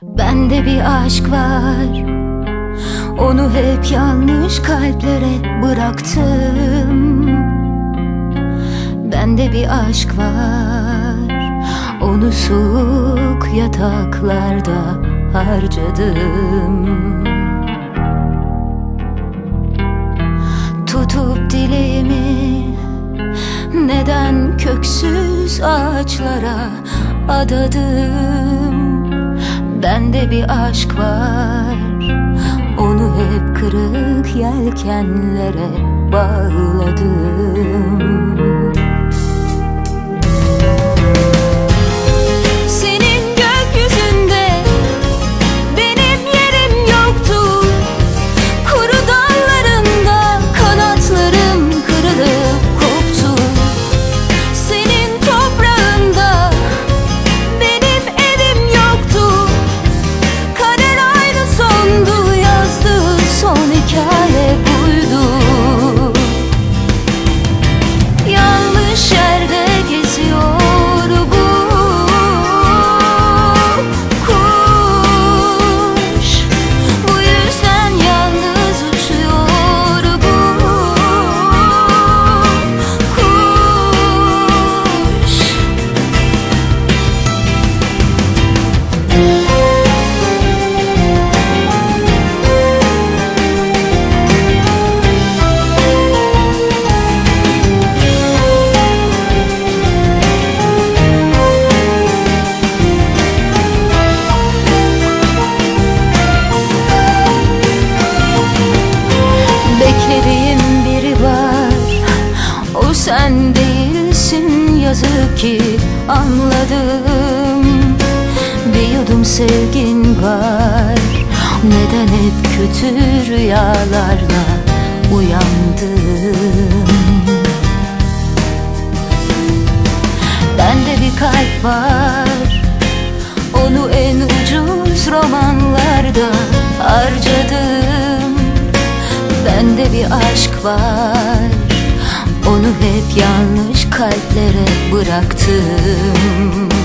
Bende bir aşk var, onu hep yanlış kalplere bıraktım. Bende bir aşk var, onu soğuk yataklarda harcadım. Tutup dileğimi neden köksüz ağaçlara adadım. Bende bir aşk var, onu hep kırık yelkenlere bağladım. Senin gökyüzünde benim yerim yoktu. Kuru dallarında kanatlarım kırılıp koptu. Senin toprağında benim evim yoktu. Kader aynı sondu, yazdığı son hikaye buydu. Yanlış yerde geziyor bu kuş. Bu yüzden yalnız uçuyor bu kuş. Beklediğim biri var, o sen değilsin, yazık ki anladım. Bir yudum sevgin var, neden hep kötü rüyalarla uyandım. Bende bir kalp var, onu en ucuz romanlarda harcadım. Bende bir aşk var, onu hep yanlış kalplere bıraktım.